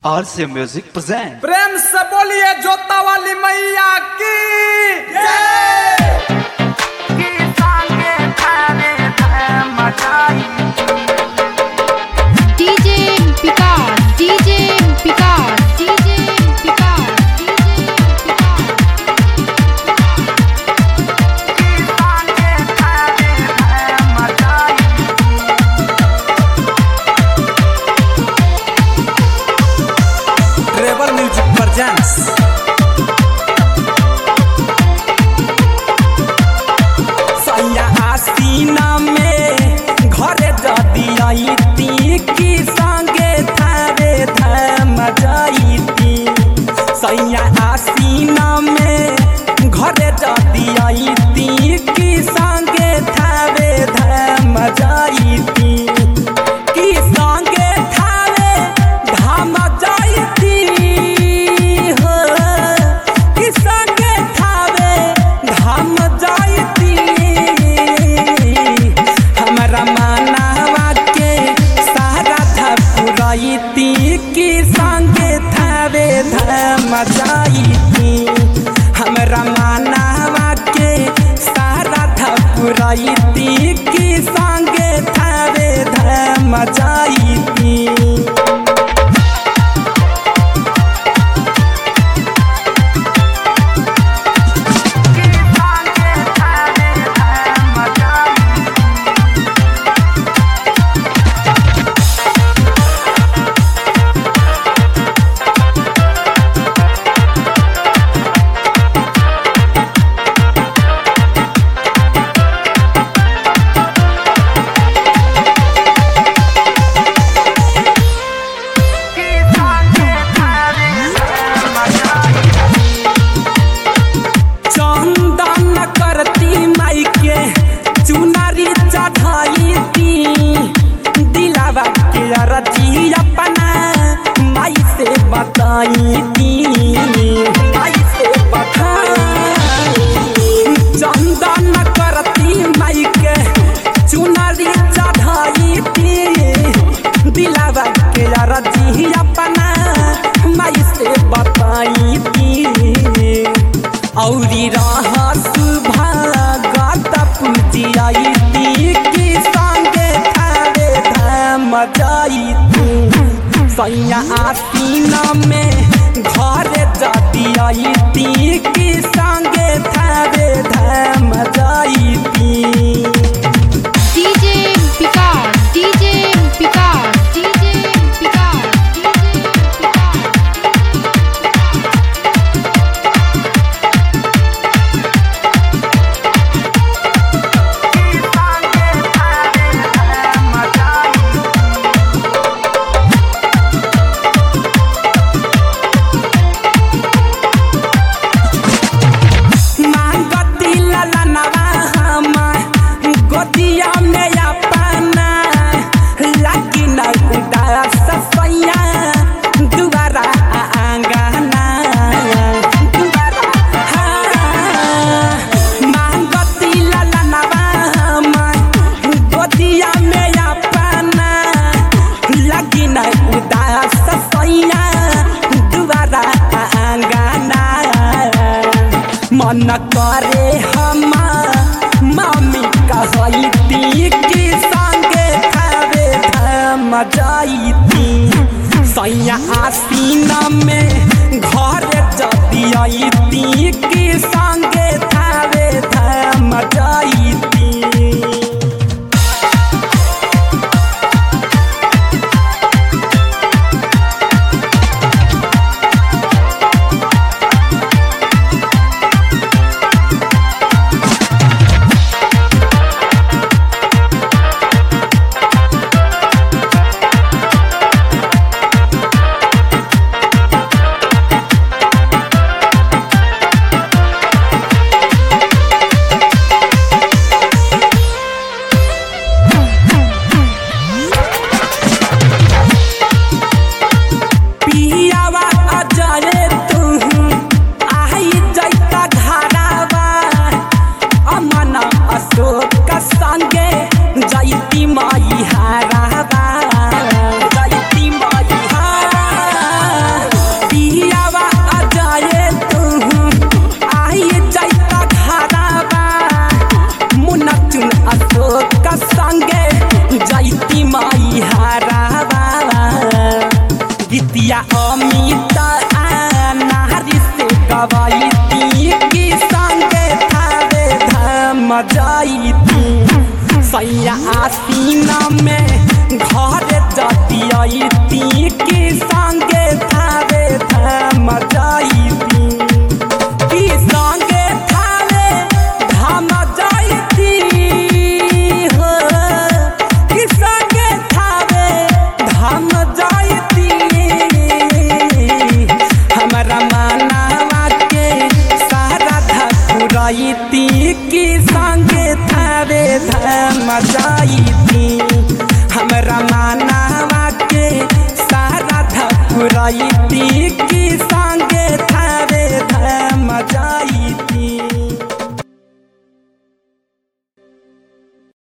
RC Music present। प्रेम से बोलिए जोता वाली मैया की DJ Picard, DJ Picard, DJ Picard, DJ travel music presents. सैया आसीना में घरे जदी आईती की संगे थारे धम जाईती। सैया आसीना में घरे जदी आईती की संगे थारे धम जाईती। की संगे थारे धाम जाईती हो, की संगे थारे धाम जाईती। हमरा मानवा के सारा था पुराईती की संगे थारे धाम जाईती। हमरा मानवा के सारा था पुराईती की संगे थारे धाम जाईती। चंदन करती माई के चुनारी चढ़ाईती। दिलावा के अरजी अपना माई से बताईती। माई से बताई चंदन करती माई के चुनारी चढ़ाईती। दिलावा के अरजी अपना माई से बताईती। औरी रहस भागत पूजियाईती की संगे थारे धाम जाईती। सैया आसीना में घरे जदी आईती की संगे थारे धाम जाईती। DJ Picard, DJ Picard, DJ Picard, DJ Picard. मांगती ललनवा हमार गोदिया में अपना। लागी न उदास सैया दुआरा आंगना। दुआरा हाँ। मांगती ललनवा हमार गोदिया में अपना। लागी न उदास सैया दुआरा आंगना। मन करे हम मम्मी कहती की संगे थारे धाम जाईती। सैया आसीना में घरे जदी आईती की संगे थारे धाम जाईती। गीतिया अमित नारी से गवाईती की संगे थावे धाम जाईती सैया आसीना में घर जतियती की संगे थावे धाम जाईती की संगे थावे धाम जाईती हो की संगे थावे धाम जाईती हमारा मानवा के सारा धपुराईती की संगे थावे धाम जाईती हमारा मानवा के सारा धपुराईती की संगे